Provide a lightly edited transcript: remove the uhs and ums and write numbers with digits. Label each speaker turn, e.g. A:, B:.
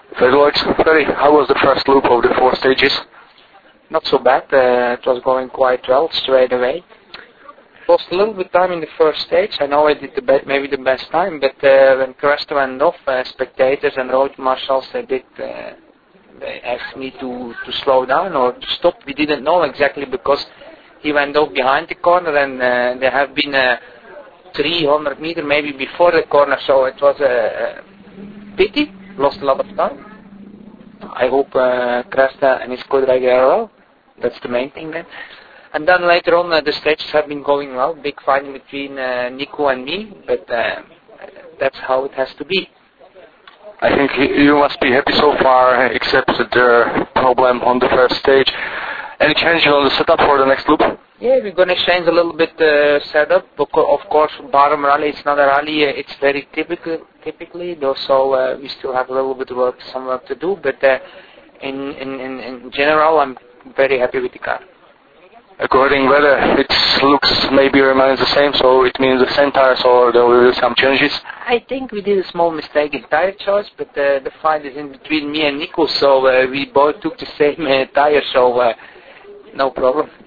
A: Ferry, how was the first loop of the 4 stages?
B: Not so bad. It was going quite well straight away. Lost a little bit time in the first stage. I know I did maybe the best time, but when Cresta went off, spectators and road marshals they asked me to slow down or to stop. We didn't know exactly because he went off behind the corner and there have been 300 meters maybe before the corner, so it was a pity. Lost a lot of time. I hope Cresta and his co-driver are well. That's the main thing then. And then later on the stages have been going well. Big fighting between Nico and me, but that's how it has to be.
A: I think you must be happy so far, except the problem on the first stage. Any changes on the setup for the next loop?
B: Yeah, we're going to change a little bit setup. Of course, Barham Rally, it's not a rally. It's very typically, though, so we still have a little bit of some work to do. But in general, I'm very happy with the car.
A: According weather, it looks maybe remains the same, so it means the same tires or there will be some changes?
B: I think we did a small mistake in tire choice, but the fight is in between me and Nico, so we both took the same tire, so no problem.